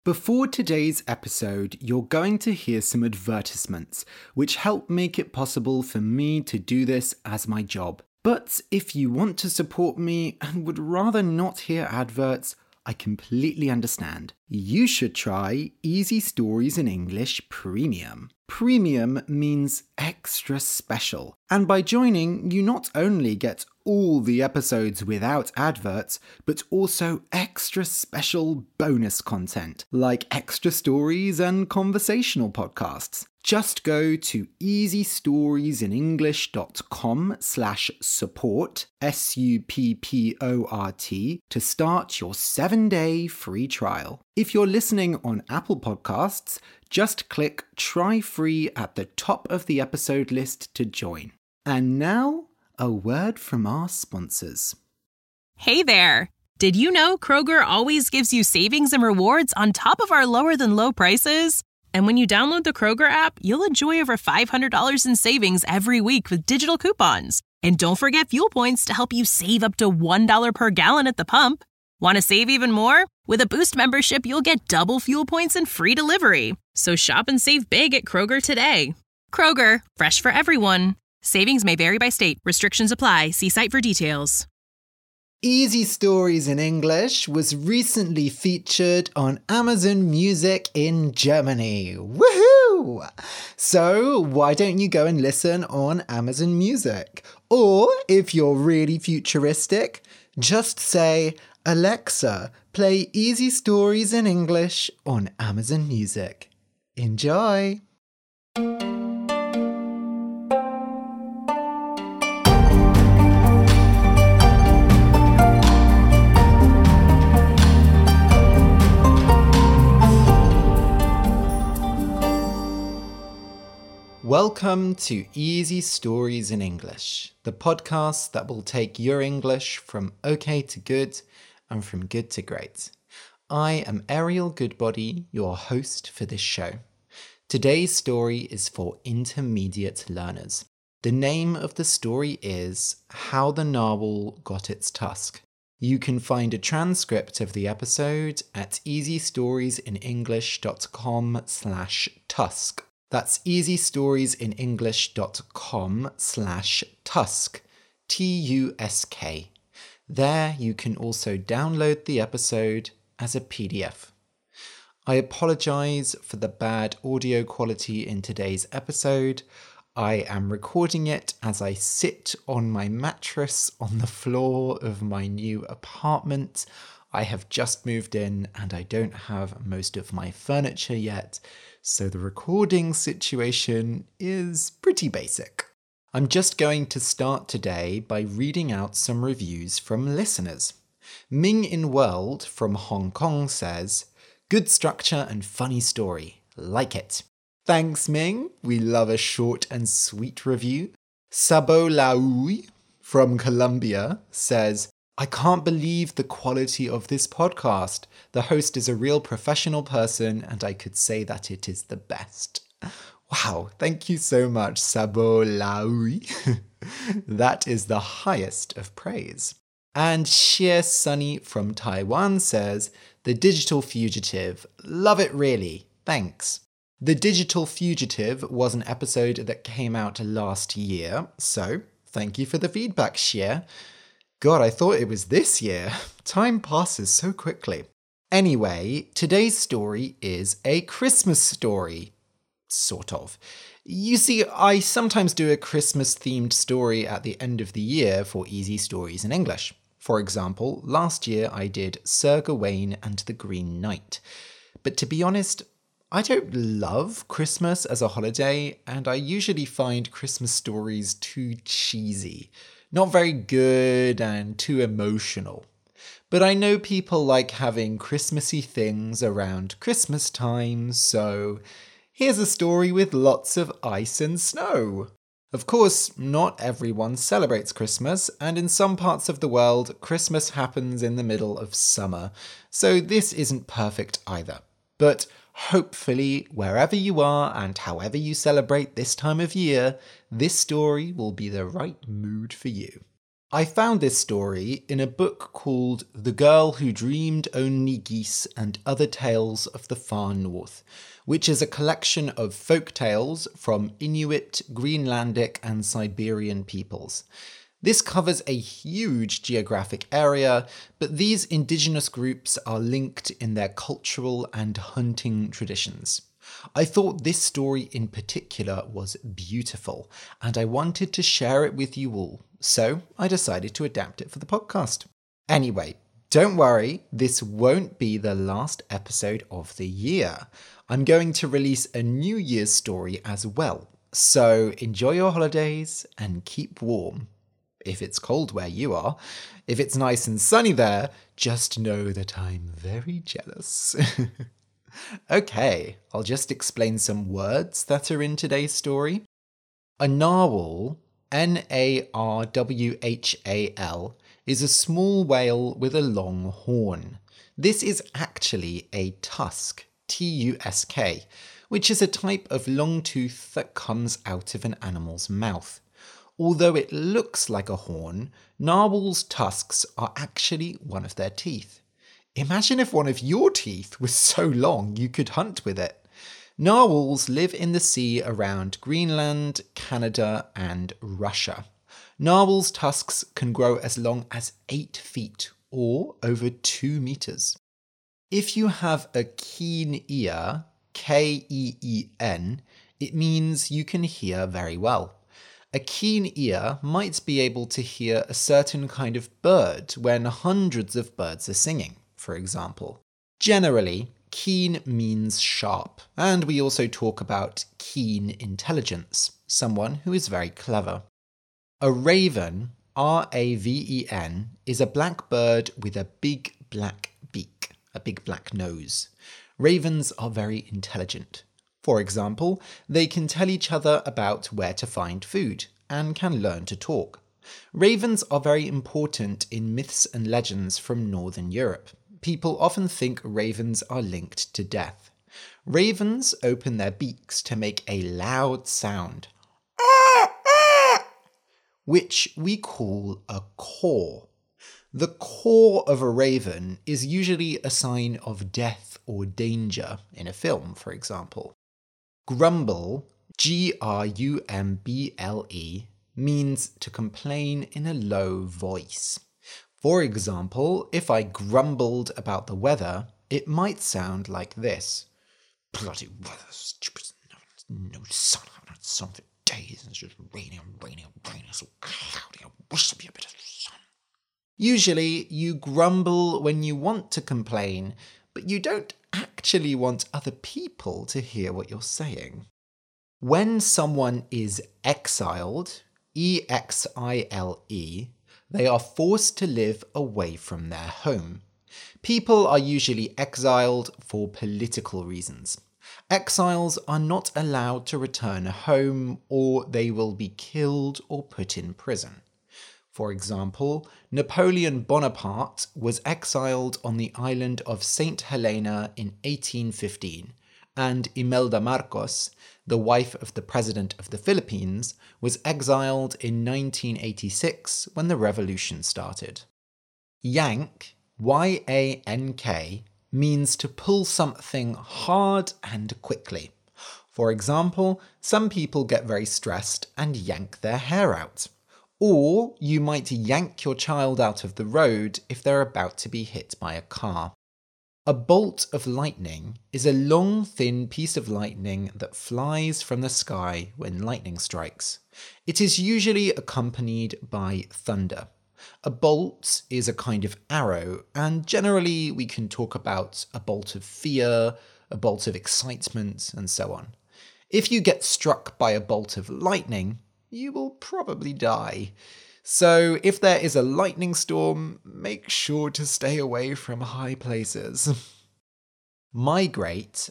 Before today's episode, you're going to hear some advertisements, which help make it possible for me to do this as my job. But if you want to support me and would rather not hear adverts, I completely understand. You should try Easy Stories in English Premium. Premium means extra special. And by joining, you not only get all the episodes without adverts, but also extra special bonus content, like extra stories and conversational podcasts. Just go to easystoriesinenglish.com/support, SUPPORT, to start your 7-day free trial. If you're listening on Apple Podcasts, just click Try Free at the top of the episode list to join. And now, a word from our sponsors. Hey there! Did you know Kroger always gives you savings and rewards on top of our lower-than-low prices? And when you download the Kroger app, you'll enjoy over $500 in savings every week with digital coupons. And don't forget fuel points to help you save up to $1 per gallon at the pump. Want to save even more? With a Boost membership, you'll get double fuel points and free delivery. So shop and save big at Kroger today. Kroger, fresh for everyone. Savings may vary by state. Restrictions apply. See site for details. Easy Stories in English was recently featured on Amazon Music in Germany. Woohoo! So why don't you go and listen on Amazon Music? Or if you're really futuristic, just say, Alexa, play Easy Stories in English on Amazon Music. Enjoy! Welcome to Easy Stories in English, the podcast that will take your English from okay to good and from good to great. I am Ariel Goodbody, your host for this show. Today's story is for intermediate learners. The name of the story is How the Narwhal Got Its Tusk. You can find a transcript of the episode at easystoriesinenglish.com/tusk. That's easystoriesinenglish.com/tusk, TUSK. There you can also download the episode as a PDF. I apologize for the bad audio quality in today's episode. I am recording it as I sit on my mattress on the floor of my new apartment. I have just moved in and I don't have most of my furniture yet, so the recording situation is pretty basic. I'm just going to start today by reading out some reviews from listeners. Ming in World from Hong Kong says, "Good structure and funny story. Like it." Thanks, Ming. We love a short and sweet review. Sabo Laui from Colombia says, "I can't believe the quality of this podcast. The host is a real professional person and I could say that it is the best." Wow, thank you so much, Sabo Laui. That is the highest of praise. And Xie Sunny from Taiwan says, "The Digital Fugitive. Love it really. Thanks." The Digital Fugitive was an episode that came out last year, so thank you for the feedback, Xie. God, I thought it was this year. Time passes so quickly. Anyway, today's story is a Christmas story. Sort of. You see, I sometimes do a Christmas-themed story at the end of the year for Easy Stories in English. For example, last year I did Sir Gawain and the Green Knight. But to be honest, I don't love Christmas as a holiday, and I usually find Christmas stories too cheesy. Not very good and too emotional. But I know people like having Christmassy things around Christmas time, so here's a story with lots of ice and snow. Of course, not everyone celebrates Christmas, and in some parts of the world, Christmas happens in the middle of summer, so this isn't perfect either. But hopefully, wherever you are and however you celebrate this time of year, this story will be the right mood for you. I found this story in a book called The Girl Who Dreamed Only Geese and Other Tales of the Far North, which is a collection of folk tales from Inuit, Greenlandic and Siberian peoples. This covers a huge geographic area, but these indigenous groups are linked in their cultural and hunting traditions. I thought this story in particular was beautiful, and I wanted to share it with you all, so I decided to adapt it for the podcast. Anyway, don't worry, this won't be the last episode of the year. I'm going to release a New Year's story as well, so enjoy your holidays and keep warm. If it's cold where you are, if it's nice and sunny there, just know that I'm very jealous. Okay, I'll just explain some words that are in today's story. A narwhal, Narwhal, is a small whale with a long horn. This is actually a tusk, Tusk, which is a type of long tooth that comes out of an animal's mouth. Although it looks like a horn, narwhals' tusks are actually one of their teeth. Imagine if one of your teeth was so long you could hunt with it. Narwhals live in the sea around Greenland, Canada, and Russia. Narwhals' tusks can grow as long as 8 feet, or over 2 meters. If you have a keen ear, Keen, it means you can hear very well. A keen ear might be able to hear a certain kind of bird when hundreds of birds are singing, for example. Generally, keen means sharp, and we also talk about keen intelligence, someone who is very clever. A raven, Raven, is a black bird with a big black beak, a big black nose. Ravens are very intelligent. For example, they can tell each other about where to find food and can learn to talk. Ravens are very important in myths and legends from Northern Europe. People often think ravens are linked to death. Ravens open their beaks to make a loud sound, which we call a caw. The caw of a raven is usually a sign of death or danger in a film, for example. Grumble, Grumble, means to complain in a low voice. For example, if I grumbled about the weather, it might sound like this. Bloody weather, stupid, no sun, I haven't had sun for days, it's just raining, it's so cloudy, I wish there'd be a bit of sun. Usually, you grumble when you want to complain, but you don't actually want other people to hear what you're saying. When someone is exiled, Exile, they are forced to live away from their home. People are usually exiled for political reasons. Exiles are not allowed to return home, or they will be killed or put in prison. For example, Napoleon Bonaparte was exiled on the island of St. Helena in 1815, and Imelda Marcos, the wife of the president of the Philippines, was exiled in 1986 when the revolution started. Yank, Y-A-N-K, means to pull something hard and quickly. For example, some people get very stressed and yank their hair out. Or you might yank your child out of the road if they're about to be hit by a car. A bolt of lightning is a long, thin piece of lightning that flies from the sky when lightning strikes. It is usually accompanied by thunder. A bolt is a kind of arrow, and generally we can talk about a bolt of fear, a bolt of excitement, and so on. If you get struck by a bolt of lightning, you will probably die. So if there is a lightning storm, make sure to stay away from high places. Migrate,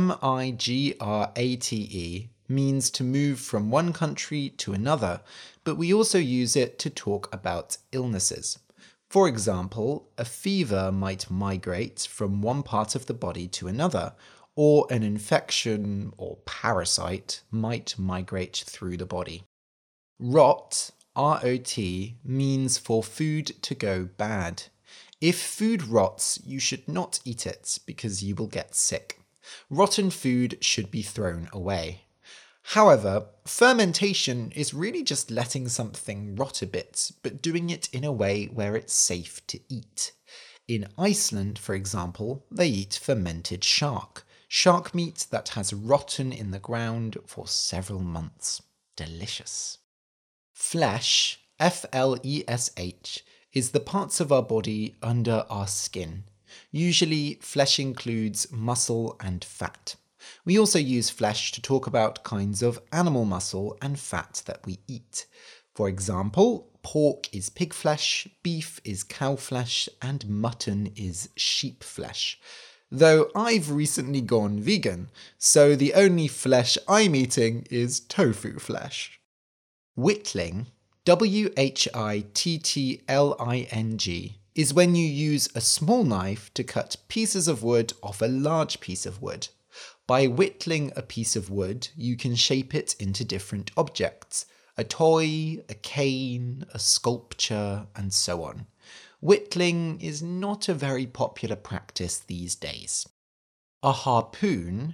Migrate, means to move from one country to another, but we also use it to talk about illnesses. For example, a fever might migrate from one part of the body to another, or an infection or parasite might migrate through the body. Rot, ROT, means for food to go bad. If food rots, you should not eat it because you will get sick. Rotten food should be thrown away. However, fermentation is really just letting something rot a bit, but doing it in a way where it's safe to eat. In Iceland, for example, they eat fermented shark meat that has rotten in the ground for several months. Delicious. Flesh, Flesh, is the parts of our body under our skin. Usually, flesh includes muscle and fat. We also use flesh to talk about kinds of animal muscle and fat that we eat. For example, pork is pig flesh, beef is cow flesh, and mutton is sheep flesh. Though I've recently gone vegan, so the only flesh I'm eating is tofu flesh. Whittling, Whittling, is when you use a small knife to cut pieces of wood off a large piece of wood. By whittling a piece of wood, you can shape it into different objects: a toy, a cane, a sculpture, and so on. Whittling is not a very popular practice these days. A harpoon,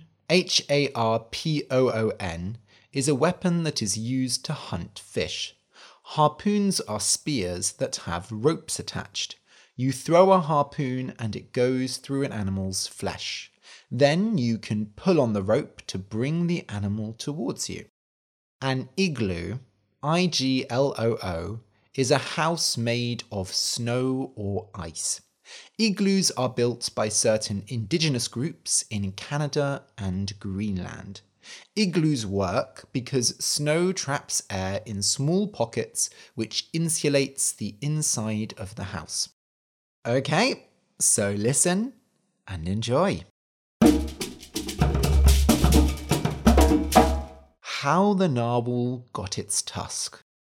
Harpoon, is a weapon that is used to hunt fish. Harpoons are spears that have ropes attached. You throw a harpoon and it goes through an animal's flesh. Then you can pull on the rope to bring the animal towards you. An igloo, Igloo, is a house made of snow or ice. Igloos are built by certain indigenous groups in Canada and Greenland. Igloos work because snow traps air in small pockets which insulates the inside of the house. Okay, so listen and enjoy. How the narwhal got its tusk.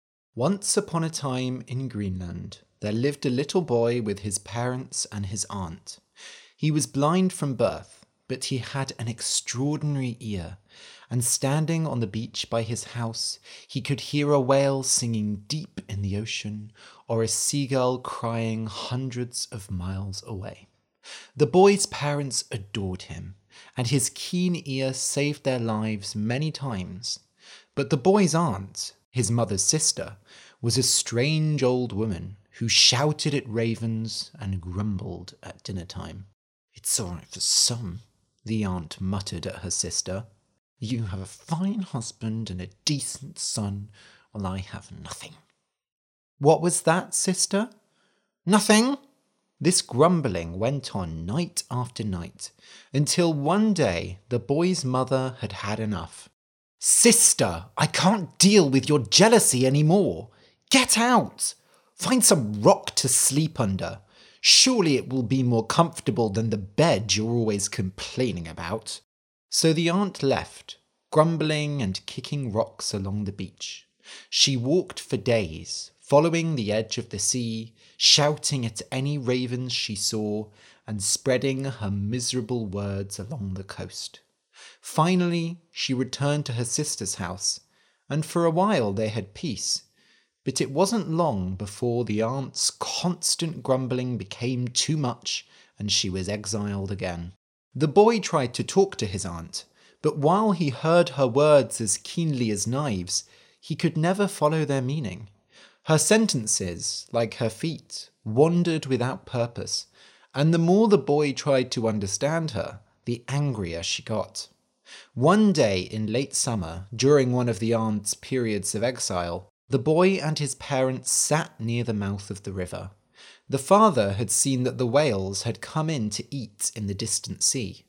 Once upon a time in Greenland, there lived a little boy with his parents and his aunt. He was blind from birth, but he had an extraordinary ear, and standing on the beach by his house, he could hear a whale singing deep in the ocean, or a seagull crying hundreds of miles away. The boy's parents adored him, and his keen ear saved their lives many times. But the boy's aunt, his mother's sister, was a strange old woman who shouted at ravens and grumbled at dinner time. "It's all right for some," the aunt muttered at her sister. "You have a fine husband and a decent son, while I have nothing." "What was that, sister?" "Nothing." This grumbling went on night after night, until one day the boy's mother had had enough. "Sister, I can't deal with your jealousy anymore. Get out! Find some rock to sleep under. Surely it will be more comfortable than the bed you're always complaining about." So the aunt left, grumbling and kicking rocks along the beach. She walked for days, following the edge of the sea, shouting at any ravens she saw, and spreading her miserable words along the coast. Finally, she returned to her sister's house, and for a while they had peace. But it wasn't long before the aunt's constant grumbling became too much, and she was exiled again. The boy tried to talk to his aunt, but while he heard her words as keenly as knives, he could never follow their meaning. Her sentences, like her feet, wandered without purpose, and the more the boy tried to understand her, the angrier she got. One day in late summer, during one of the aunt's periods of exile, the boy and his parents sat near the mouth of the river. The father had seen that the whales had come in to eat in the distant sea.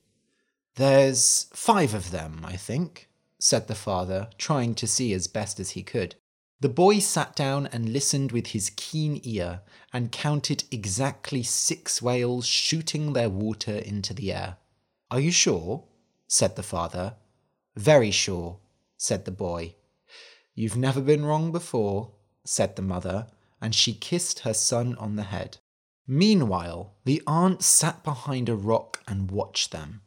"There's 5 of them, I think," said the father, trying to see as best as he could. The boy sat down and listened with his keen ear and counted exactly 6 whales shooting their water into the air. "Are you sure?" said the father. "Very sure," said the boy. "You've never been wrong before," said the mother, and she kissed her son on the head. Meanwhile, the aunt sat behind a rock and watched them.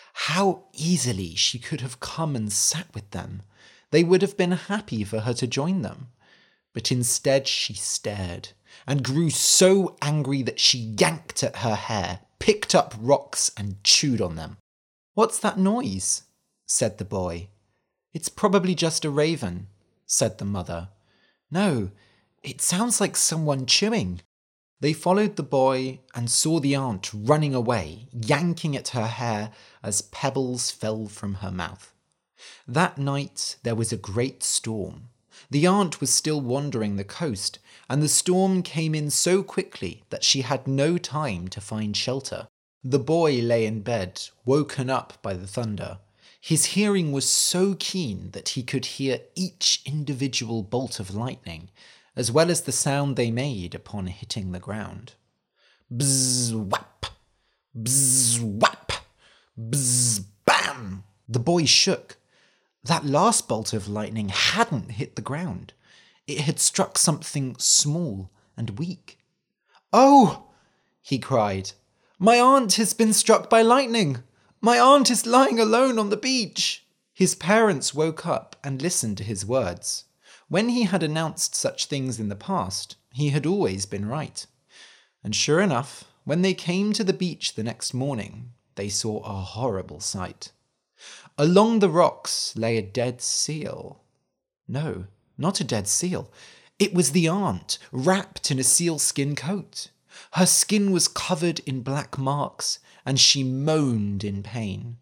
How easily she could have come and sat with them. They would have been happy for her to join them. But instead she stared and grew so angry that she yanked at her hair, picked up rocks and chewed on them. "What's that noise?" said the boy. "It's probably just a raven," said the mother. "No, it sounds like someone chewing." They followed the boy and saw the aunt running away, yanking at her hair as pebbles fell from her mouth. That night there was a great storm. The aunt was still wandering the coast, and the storm came in so quickly that she had no time to find shelter. The boy lay in bed, woken up by the thunder. His hearing was so keen that he could hear each individual bolt of lightning, as well as the sound they made upon hitting the ground. Bzz, whap! Bzz, whap! Bzz, bam! The boy shook. That last bolt of lightning hadn't hit the ground. It had struck something small and weak. "Oh!" he cried. "My aunt has been struck by lightning! My aunt is lying alone on the beach!" His parents woke up and listened to his words. When he had announced such things in the past, he had always been right. And sure enough, when they came to the beach the next morning, they saw a horrible sight. Along the rocks lay a dead seal. No, not a dead seal. It was the aunt, wrapped in a sealskin coat. Her skin was covered in black marks, and she moaned in pain.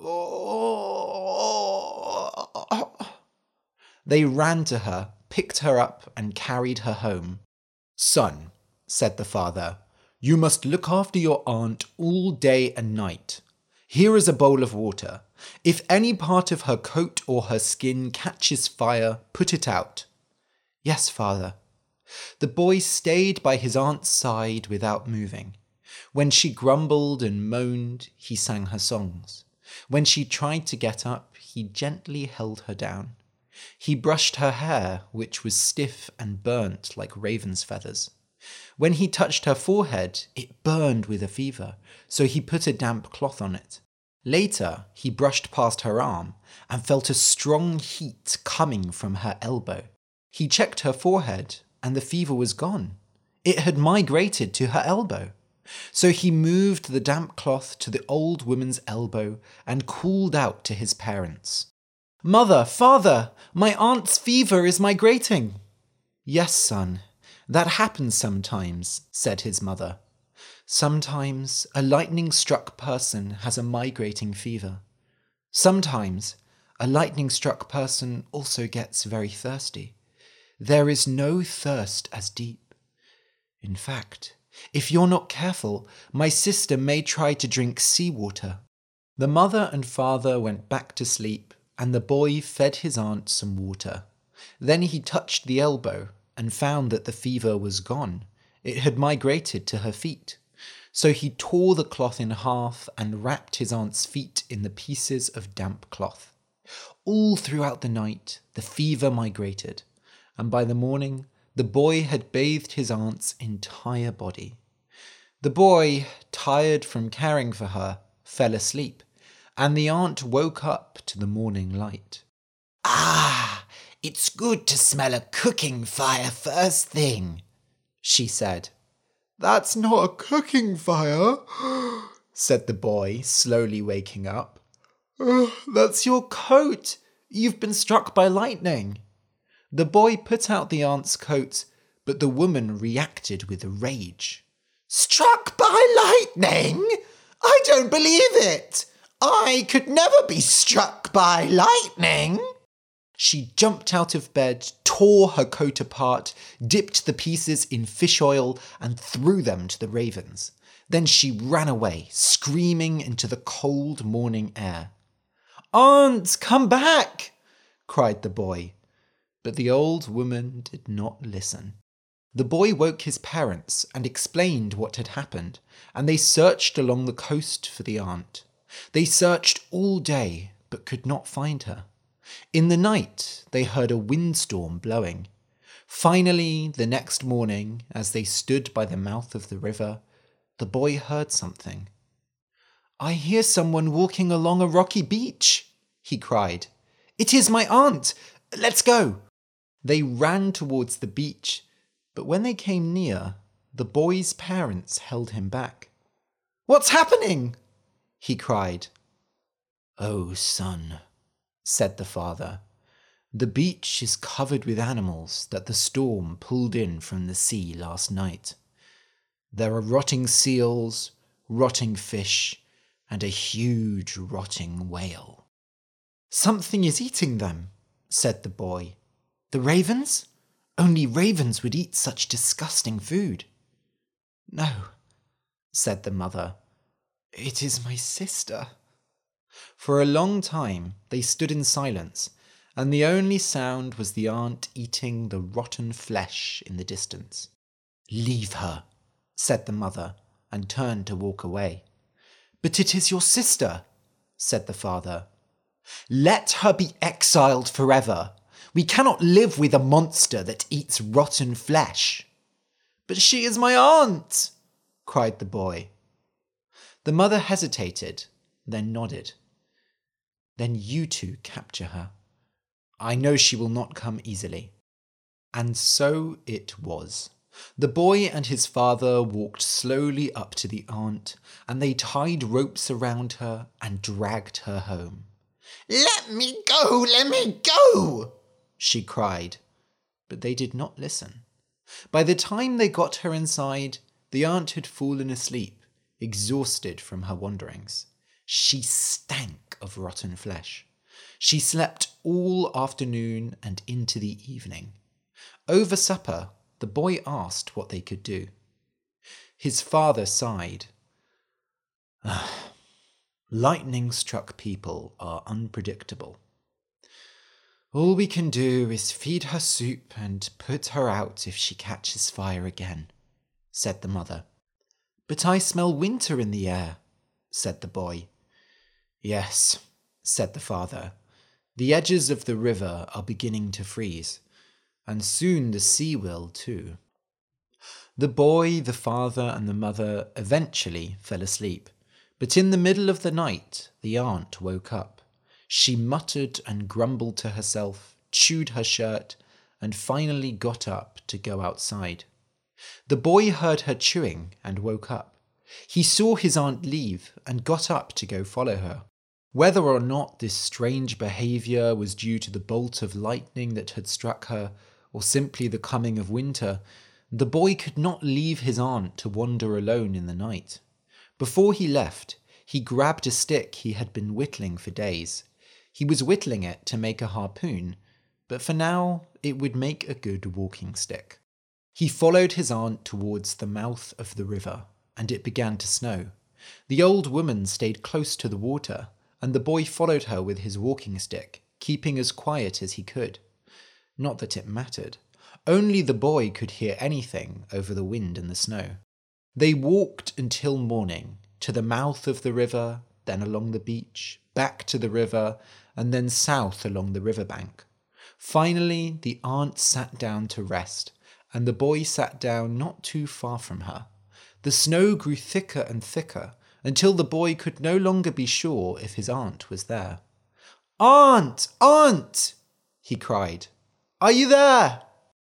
They ran to her, picked her up, and carried her home. "Son," said the father, "you must look after your aunt all day and night. Here is a bowl of water. If any part of her coat or her skin catches fire, put it out." "Yes, father." The boy stayed by his aunt's side without moving. When she grumbled and moaned, he sang her songs. When she tried to get up, he gently held her down. He brushed her hair, which was stiff and burnt like raven's feathers. When he touched her forehead, it burned with a fever, so he put a damp cloth on it. Later, he brushed past her arm and felt a strong heat coming from her elbow. He checked her forehead, and the fever was gone. It had migrated to her elbow. So he moved the damp cloth to the old woman's elbow and called out to his parents. "Mother, father, my aunt's fever is migrating." "Yes, son, that happens sometimes," said his mother. "Sometimes a lightning-struck person has a migrating fever. Sometimes a lightning-struck person also gets very thirsty. There is no thirst as deep. In fact, if you're not careful, my sister may try to drink seawater." The mother and father went back to sleep, and the boy fed his aunt some water. Then he touched the elbow and found that the fever was gone. It had migrated to her feet. So he tore the cloth in half and wrapped his aunt's feet in the pieces of damp cloth. All throughout the night, the fever migrated, and by the morning, the boy had bathed his aunt's entire body. The boy, tired from caring for her, fell asleep, and the aunt woke up to the morning light. "Ah, it's good to smell a cooking fire first thing," she said. "That's not a cooking fire," said the boy, slowly waking up. "That's your coat. You've been struck by lightning." The boy put out the aunt's coat, but the woman reacted with rage. "Struck by lightning? I don't believe it. I could never be struck by lightning." She jumped out of bed, tore her coat apart, dipped the pieces in fish oil, and threw them to the ravens. Then she ran away, screaming into the cold morning air. "Aunt, come back!" cried the boy. But the old woman did not listen. The boy woke his parents and explained what had happened, and they searched along the coast for the aunt. They searched all day, but could not find her. In the night, they heard a windstorm blowing. Finally, the next morning, as they stood by the mouth of the river, the boy heard something. "I hear someone walking along a rocky beach," he cried. "It is my aunt. Let's go." They ran towards the beach, but when they came near, the boy's parents held him back. "What's happening?" he cried. "Oh, son," said the father, "the beach is covered with animals that the storm pulled in from the sea last night. There are rotting seals, rotting fish, and a huge rotting whale." "Something is eating them," said the boy. "The ravens? Only ravens would eat such disgusting food." "No," said the mother. "It is my sister." For a long time they stood in silence, and the only sound was the aunt eating the rotten flesh in the distance. "Leave her," said the mother, and turned to walk away. "But it is your sister," said the father. "Let her be exiled forever. We cannot live with a monster that eats rotten flesh." "But she is my aunt," cried the boy. The mother hesitated, then nodded. "Then you two capture her. I know she will not come easily." And so it was. The boy and his father walked slowly up to the aunt, and they tied ropes around her and dragged her home. "Let me go! Let me go!" she cried. But they did not listen. By the time they got her inside, the aunt had fallen asleep, exhausted from her wanderings. She stank of rotten flesh. She slept all afternoon and into the evening. Over supper, the boy asked what they could do. His father sighed. Lightning-struck people are unpredictable. All we can do is feed her soup and put her out if she catches fire again, said the mother. But I smell winter in the air, said the boy. Yes, said the father. The edges of the river are beginning to freeze, and soon the sea will too. The boy, the father, and the mother eventually fell asleep, but in the middle of the night the aunt woke up. She muttered and grumbled to herself, chewed her shirt, and finally got up to go outside. The boy heard her chewing and woke up. He saw his aunt leave and got up to go follow her. Whether or not this strange behaviour was due to the bolt of lightning that had struck her, or simply the coming of winter, the boy could not leave his aunt to wander alone in the night. Before he left, he grabbed a stick he had been whittling for days. He was whittling it to make a harpoon, but for now it would make a good walking stick. He followed his aunt towards the mouth of the river, and it began to snow. The old woman stayed close to the water, and the boy followed her with his walking stick, keeping as quiet as he could. Not that it mattered. Only the boy could hear anything over the wind and the snow. They walked until morning, to the mouth of the river, then along the beach, back to the river, and then south along the riverbank. Finally, the aunt sat down to rest, and the boy sat down not too far from her. The snow grew thicker and thicker, until the boy could no longer be sure if his aunt was there. "Aunt! Aunt!" he cried. "Are you there?"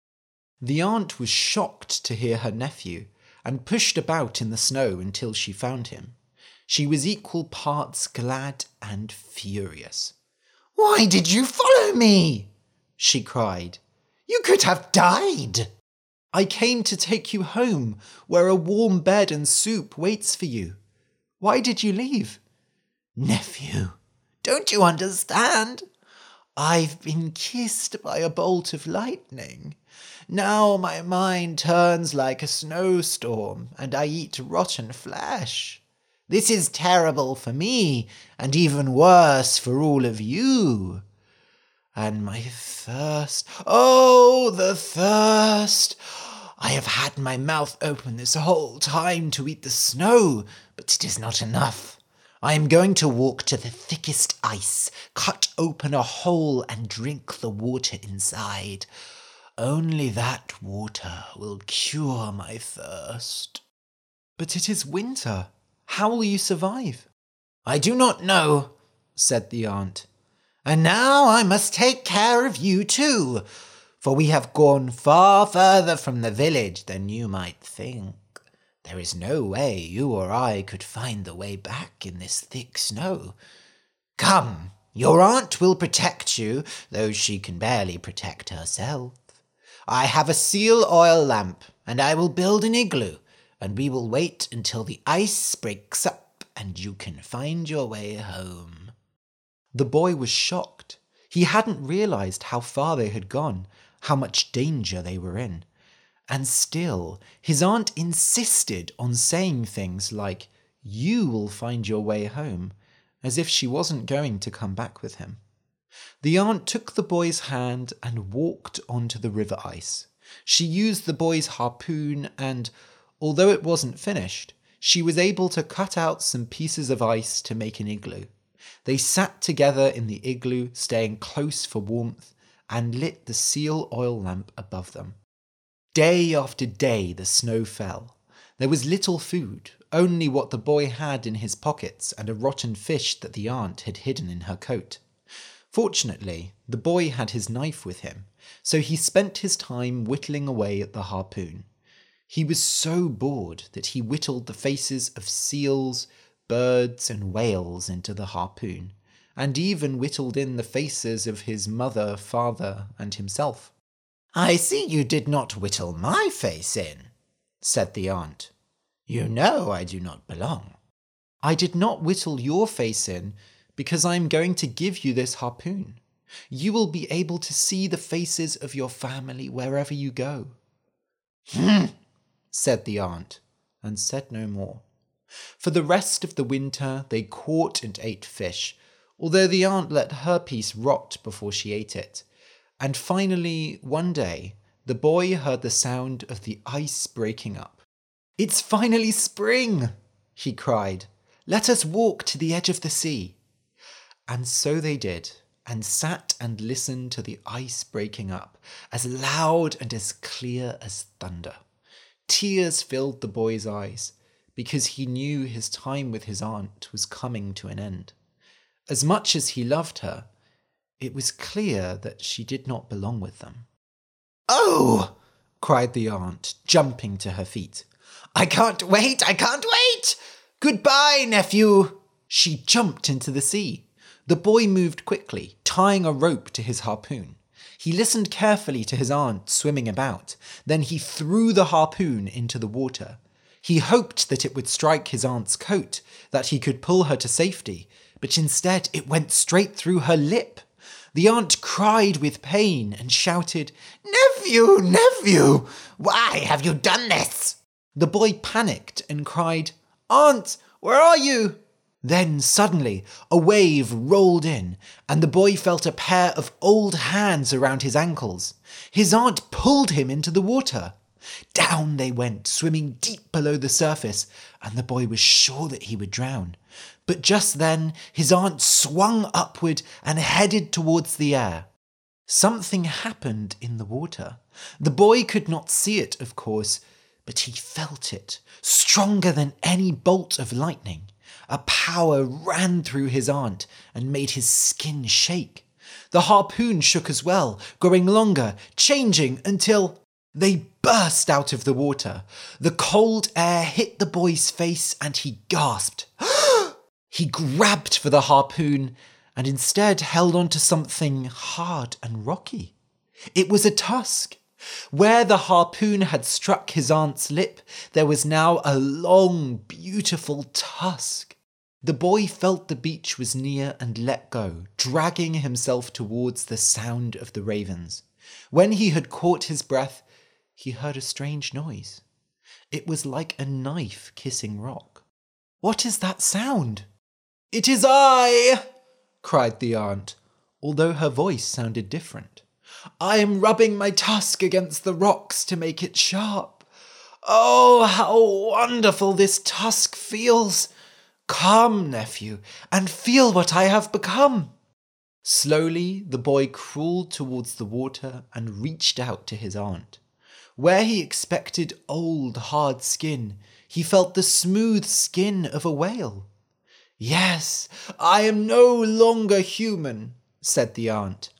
The aunt was shocked to hear her nephew, and pushed about in the snow until she found him. She was equal parts glad and furious. "Why did you follow me?" she cried. "You could have died." "I came to take you home, where a warm bed and soup waits for you. Why did you leave?" "Nephew, don't you understand? I've been kissed by a bolt of lightning. Now my mind turns like a snowstorm, and I eat rotten flesh. This is terrible for me, and even worse for all of you. And my thirst, oh, the thirst! I have had my mouth open this whole time to eat the snow, but it is not enough. I am going to walk to the thickest ice, cut open a hole and drink the water inside. Only that water will cure my thirst." "But it is winter. How will you survive?" "I do not know," said the aunt. "And now I must take care of you too, for we have gone far further from the village than you might think. There is no way you or I could find the way back in this thick snow. Come, your aunt will protect you, though she can barely protect herself. I have a seal oil lamp, and I will build an igloo, and we will wait until the ice breaks up and you can find your way home." The boy was shocked. He hadn't realized how far they had gone, how much danger they were in. And still, his aunt insisted on saying things like, "You will find your way home," as if she wasn't going to come back with him. The aunt took the boy's hand and walked onto the river ice. She used the boy's harpoon and, although it wasn't finished, she was able to cut out some pieces of ice to make an igloo. They sat together in the igloo, staying close for warmth, and lit the seal oil lamp above them. Day after day the snow fell. There was little food, only what the boy had in his pockets and a rotten fish that the aunt had hidden in her coat. Fortunately, the boy had his knife with him, so he spent his time whittling away at the harpoon. He was so bored that he whittled the faces of seals, birds, and whales into the harpoon, and even whittled in the faces of his mother, father, and himself. "I see you did not whittle my face in," said the aunt. "You know I do not belong." "I did not whittle your face in because I am going to give you this harpoon. You will be able to see the faces of your family wherever you go." Said the aunt, and said no more. For the rest of the winter they caught and ate fish, although the aunt let her piece rot before she ate it. And finally, one day, the boy heard the sound of the ice breaking up. "It's finally spring!" he cried. "Let us walk to the edge of the sea." And so they did, and sat and listened to the ice breaking up, as loud and as clear as thunder. Tears filled the boy's eyes, because he knew his time with his aunt was coming to an end. As much as he loved her, it was clear that she did not belong with them. "Oh!" cried the aunt, jumping to her feet. I can't wait! Goodbye, nephew!" She jumped into the sea. The boy moved quickly, tying a rope to his harpoon. He listened carefully to his aunt swimming about. Then he threw the harpoon into the water. He hoped that it would strike his aunt's coat, that he could pull her to safety, but instead it went straight through her lip. The aunt cried with pain and shouted, Nephew, why have you done this?" The boy panicked and cried, "Aunt, where are you?" Then suddenly a wave rolled in, and the boy felt a pair of old hands around his ankles. His aunt pulled him into the water. Down they went, swimming deep below the surface, and the boy was sure that he would drown. But just then his aunt swung upward and headed towards the air. Something happened in the water. The boy could not see it, of course, but he felt it, stronger than any bolt of lightning. A power ran through his aunt and made his skin shake. The harpoon shook as well, growing longer, changing until they burst out of the water. The cold air hit the boy's face and he gasped. He grabbed for the harpoon and instead held on to something hard and rocky. It was a tusk. Where the harpoon had struck his aunt's lip, there was now a long, beautiful tusk. The boy felt the beach was near and let go, dragging himself towards the sound of the ravens. When he had caught his breath, he heard a strange noise. It was like a knife kissing rock. "What is that sound?" "It is I!" cried the aunt, although her voice sounded different. "I am rubbing my tusk against the rocks to make it sharp. Oh, how wonderful this tusk feels! Come, nephew, and feel what I have become." Slowly, the boy crawled towards the water and reached out to his aunt. Where he expected old, hard skin, he felt the smooth skin of a whale. "Yes, I am no longer human," said the aunt.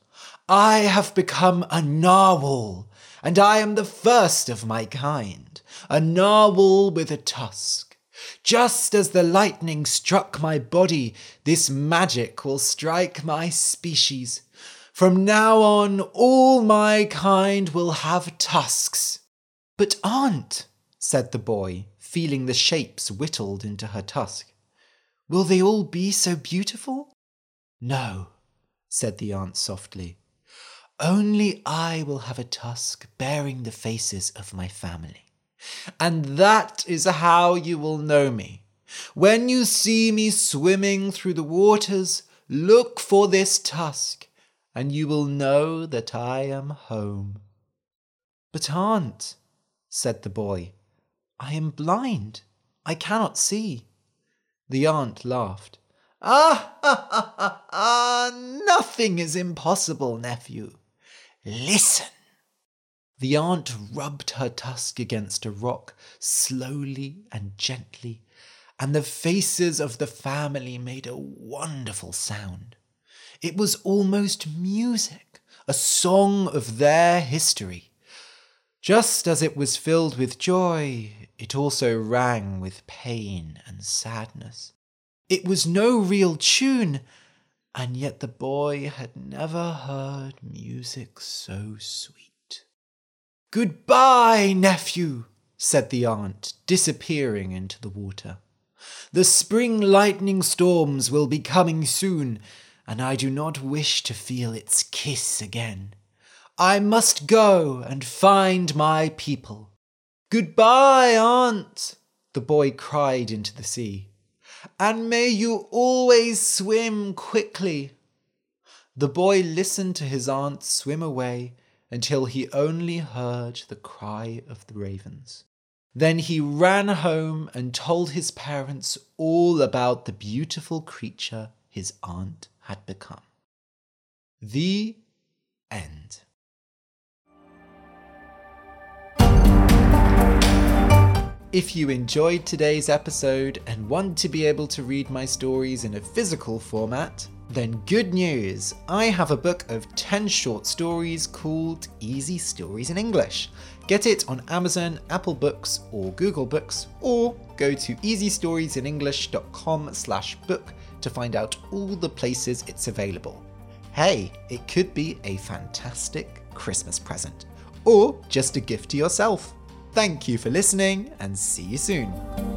I have become a narwhal, and I am the first of my kind, a narwhal with a tusk. Just as the lightning struck my body, this magic will strike my species. From now on, all my kind will have tusks." "But aunt," said the boy, feeling the shapes whittled into her tusk, "will they all be so beautiful?" "No," said the aunt softly. "Only I will have a tusk bearing the faces of my family. And that is how you will know me. When you see me swimming through the waters, look for this tusk, and you will know that I am home." "But aunt," said the boy, "I am blind. I cannot see." The aunt laughed. Nothing is impossible, nephew. Listen." The aunt rubbed her tusk against a rock slowly and gently, and the faces of the family made a wonderful sound. It was almost music, a song of their history. Just as it was filled with joy, it also rang with pain and sadness. It was no real tune, and yet the boy had never heard music so sweet. "Goodbye, nephew," said the aunt, disappearing into the water. "The spring lightning storms will be coming soon, and I do not wish to feel its kiss again. I must go and find my people." "Goodbye, aunt," the boy cried into the sea. "And may you always swim quickly." The boy listened to his aunt swim away until he only heard the cry of the ravens. Then he ran home and told his parents all about the beautiful creature his aunt had become. The end. If you enjoyed today's episode and want to be able to read my stories in a physical format, then good news! I have a book of 10 short stories called Easy Stories in English. Get it on Amazon, Apple Books or Google Books, or go to easystoriesinenglish.com/book to find out all the places it's available. Hey, it could be a fantastic Christmas present, or just a gift to yourself. Thank you for listening, and see you soon.